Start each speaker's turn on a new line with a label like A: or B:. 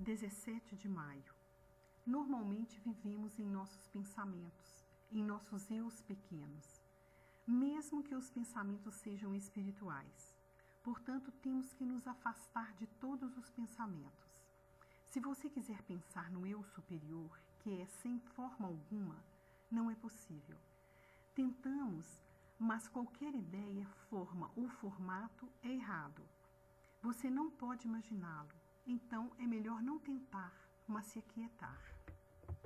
A: 17 de maio. Normalmente vivemos em nossos pensamentos, em nossos eus pequenos, mesmo que os pensamentos sejam espirituais. Portanto, temos que nos afastar de todos os pensamentos. Se você quiser pensar no eu superior, que é sem forma alguma, não é possível. Tentamos, mas qualquer ideia, forma ou formato é errado. Você não pode imaginá-lo, então é melhor não tentar, mas se aquietar.